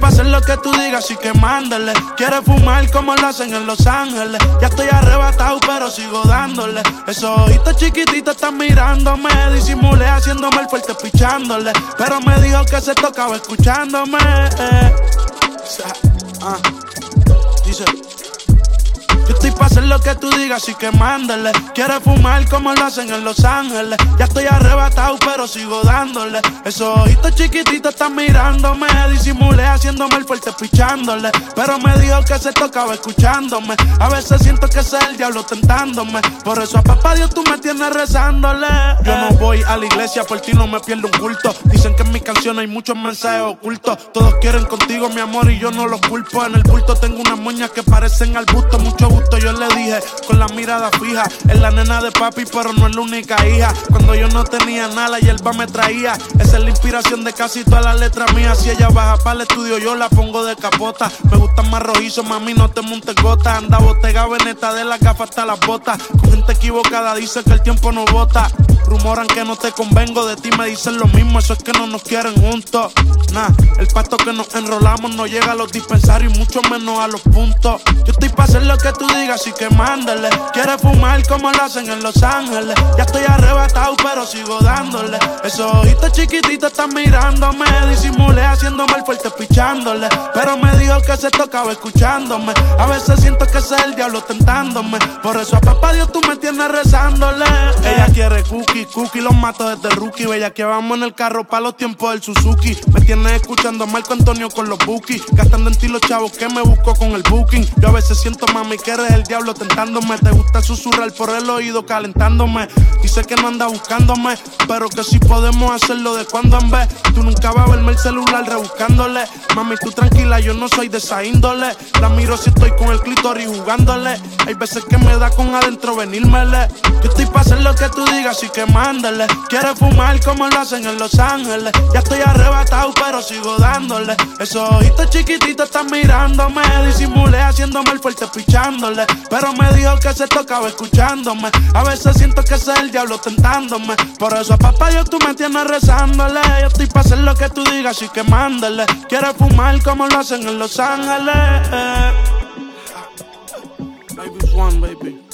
pa' hacer lo que tú digas, así que mándale. Quiere fumar como lo hacen en Los Ángeles. Ya estoy arrebatado, pero sigo dándole. Esos ojitos chiquititos están mirándome. Disimulé haciéndome el fuerte pichándole, pero me dijo que se tocaba escuchándome. Dice: yo estoy pa' hacer lo que tú digas, así que mándale. Quiere fumar como lo hacen en Los Ángeles. Ya estoy arrebatado, pero sigo dándole. Esos ojitos chiquititos están mirándome. Disimulé haciéndome el fuerte pichándole, pero me dijo que se tocaba escuchándome. A veces siento que es el diablo tentándome. Por eso a papá Dios tú me tienes rezándole. Yo no voy a la iglesia, por ti no me pierdo un culto. Dicen que en mis canciones hay muchos mensajes ocultos. Todos quieren contigo, mi amor, y yo no los culpo. En el bulto tengo unas moñas que parecen al busto. Mucho gusto yo le dije, con la mirada fija. Es la nena de papi, pero no es la única hija. Cuando yo no tenía nada, la hierba me traía. Esa es la inspiración de casi todas las letras mías. Si ella baja para el estudio, yo la pongo de capota. Me gustan más rojizos, mami, no te montes gotas. Anda botega, veneta, de las gafas hasta las botas. Con gente equivocada dice que el tiempo no vota. Rumoran que no te convengo, de ti me dicen lo mismo. Eso es que no nos quieren juntos. Nah, el pacto que nos enrolamos no llega a los dispensarios y mucho menos a los puntos. Yo estoy pa' hacer lo que tú digas, así que mándale. Quiere fumar como lo hacen en Los Ángeles. Ya estoy arrebatado, pero sigo dándole. Esos ojitos chiquititos están mirándome. Disimulé haciéndome el fuerte pichándole, pero me dijo que se tocaba escuchándome. A veces siento que es el diablo tentándome. Por eso a papá Dios tú me tienes rezándole. Ella quiere cookie, los mato desde rookie. Bella que vamos en el carro pa' los tiempos del Suzuki. Me tienes escuchando a Marco Antonio con los bookies. Gastando en ti los chavos que me busco con el booking. Yo a veces siento, mami, que eres el diablo tentándome. Te gusta susurrar por el oído calentándome. Dice que no anda buscándome, pero que sí podemos hacerlo de cuando en vez. Tú nunca vas a verme el celular rebuscándole. Mami, tú tranquila, yo no soy de esa índole. La miro si estoy con el clítoris jugándole. Hay veces que me da con adentro venírmele. Yo estoy pa' hacer lo que tú digas, así que mándale. Quiere fumar como lo hacen en Los Ángeles. Ya estoy arrebatado, pero sigo dándole. Esos ojitos chiquititos están mirándome. Disimulé haciéndome el fuerte pichándole, pero me dijo que se tocaba escuchándome. A veces siento que es el diablo tentándome. Por eso a papá Dios tú me tienes rezándole. Yo estoy pa' hacer lo que tú digas, así que mándale. Quiere fumar como lo hacen en Los Ángeles. Baby one, baby.